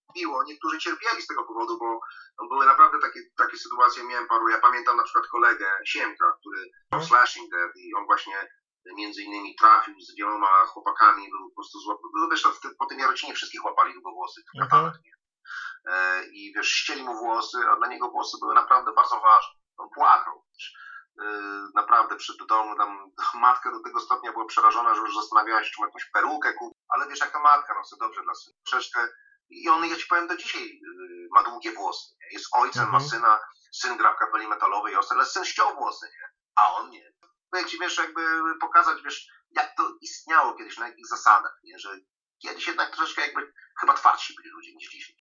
miło. Niektórzy cierpieli z tego powodu, bo były naprawdę takie sytuacje, miałem paru, ja pamiętam na przykład kolegę Siemka, który miał slashing death i on właśnie między innymi trafił z wieloma chłopakami, był po prostu złapany, no wiesz, po tym Jarocinie wszystkich łapali długowłosych w Karpatach, nie? I wiesz, ścieli mu włosy, a dla niego włosy były naprawdę bardzo ważne. On płakał, wiesz. Naprawdę przy domu, tam matka do tego stopnia była przerażona, że już zastanawiała się, czy ma jakąś perukę kupić, ale wiesz, jak to matka, no co dobrze dla syna. Troszeczkę. I on, ja ci powiem, do dzisiaj ma długie włosy, nie? Jest ojcem, ma syna, syn gra w kapeli metalowej, ale syn ściął włosy, nie? A on nie. No jak ci, wiesz, jakby pokazać, wiesz, jak to istniało kiedyś, na jakich zasadach, nie? Że kiedyś jednak troszeczkę jakby chyba twardsi byli ludzie niż dzisiaj.